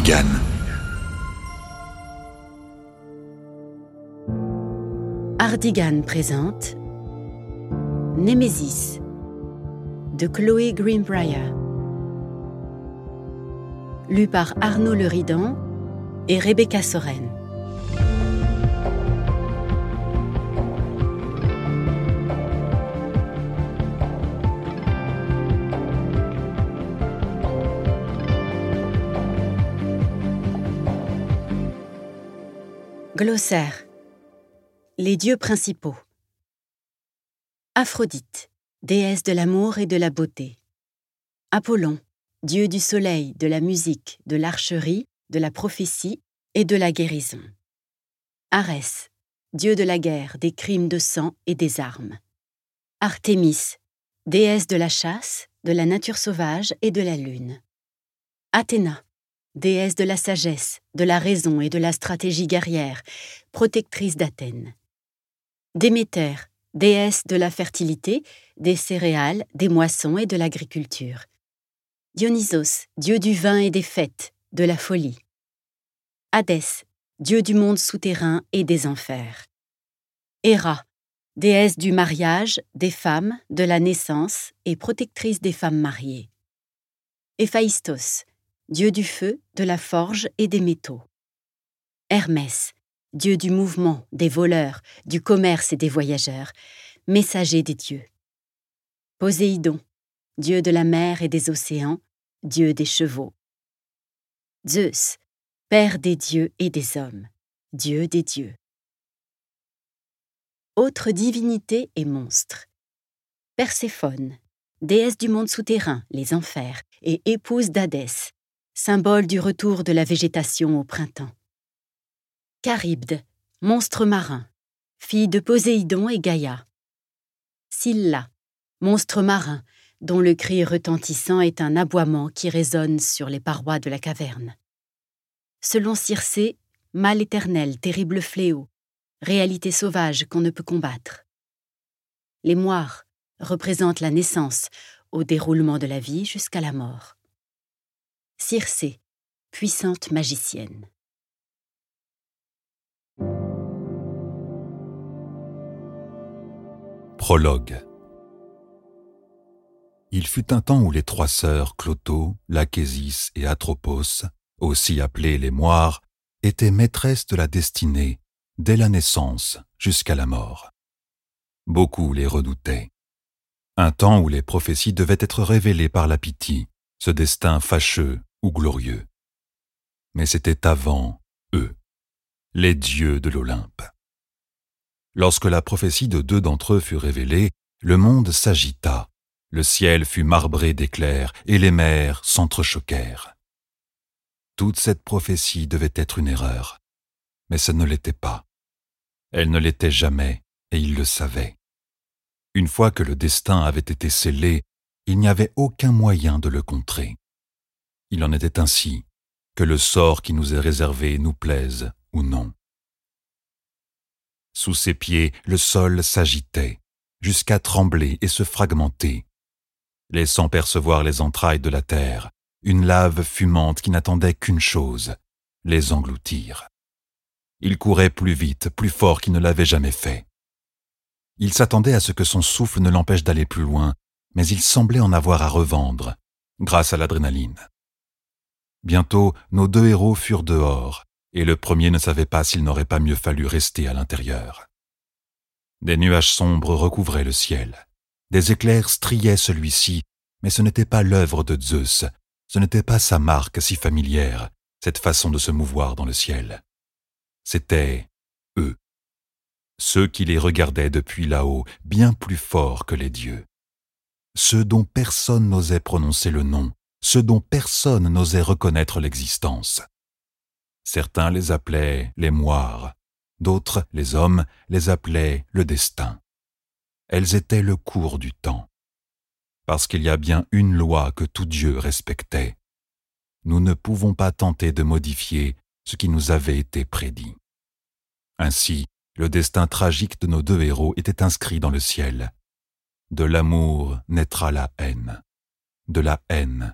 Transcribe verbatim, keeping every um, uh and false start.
Ardigan. Ardigan présente Némésis de Chloé Greenbrier, lu par Arnaud Leridan et Rebecca Soren. Glossaire. Les dieux principaux. Aphrodite, déesse de l'amour et de la beauté. Apollon, dieu du soleil, de la musique, de l'archerie, de la prophétie et de la guérison. Arès, dieu de la guerre, des crimes de sang et des armes. Artémis, déesse de la chasse, de la nature sauvage et de la lune. Athéna, déesse de la sagesse, de la raison et de la stratégie guerrière, protectrice d'Athènes. Déméter, déesse de la fertilité, des céréales, des moissons et de l'agriculture. Dionysos, dieu du vin et des fêtes, de la folie. Hadès, dieu du monde souterrain et des enfers. Héra, déesse du mariage, des femmes, de la naissance et protectrice des femmes mariées. Héphaïstos, dieu du feu, de la forge et des métaux. Hermès, dieu du mouvement, des voleurs, du commerce et des voyageurs, messager des dieux. Poséidon, dieu de la mer et des océans, dieu des chevaux. Zeus, père des dieux et des hommes, dieu des dieux. Autres divinités et monstres. Perséphone, déesse du monde souterrain, les enfers, et épouse d'Hadès, symbole du retour de la végétation au printemps. Charybde, monstre marin, fille de Poséidon et Gaïa. Scylla, monstre marin, dont le cri retentissant est un aboiement qui résonne sur les parois de la caverne. Selon Circé, mal éternel, terrible fléau, réalité sauvage qu'on ne peut combattre. Les moires représentent la naissance, au déroulement de la vie jusqu'à la mort. Circé, puissante magicienne. Prologue. Il fut un temps où les trois sœurs Cloto, Lachésis et Atropos, aussi appelées les moires, étaient maîtresses de la destinée dès la naissance jusqu'à la mort. Beaucoup les redoutaient. Un temps où les prophéties devaient être révélées par la Pythie, ce destin fâcheux ou glorieux. Mais c'était avant eux, les dieux de l'Olympe. Lorsque la prophétie de deux d'entre eux fut révélée, le monde s'agita, le ciel fut marbré d'éclairs et les mers s'entrechoquèrent. Toute cette prophétie devait être une erreur, mais ce ne l'était pas. Elle ne l'était jamais, et ils le savaient. Une fois que le destin avait été scellé, il n'y avait aucun moyen de le contrer. Il en était ainsi, que le sort qui nous est réservé nous plaise ou non. Sous ses pieds, le sol s'agitait, jusqu'à trembler et se fragmenter, laissant percevoir les entrailles de la terre, une lave fumante qui n'attendait qu'une chose, les engloutir. Il courait plus vite, plus fort qu'il ne l'avait jamais fait. Il s'attendait à ce que son souffle ne l'empêche d'aller plus loin, mais il semblait en avoir à revendre, grâce à l'adrénaline. Bientôt, nos deux héros furent dehors, et le premier ne savait pas s'il n'aurait pas mieux fallu rester à l'intérieur. Des nuages sombres recouvraient le ciel. Des éclairs striaient celui-ci, mais ce n'était pas l'œuvre de Zeus, ce n'était pas sa marque si familière, cette façon de se mouvoir dans le ciel. C'étaient eux, ceux qui les regardaient depuis là-haut, bien plus forts que les dieux. Ceux dont personne n'osait prononcer le nom, ceux dont personne n'osait reconnaître l'existence. Certains les appelaient les moires, d'autres, les hommes, les appelaient le destin. Elles étaient le cours du temps. Parce qu'il y a bien une loi que tout Dieu respectait. Nous ne pouvons pas tenter de modifier ce qui nous avait été prédit. Ainsi, le destin tragique de nos deux héros était inscrit dans le ciel. De l'amour naîtra la haine. De la haine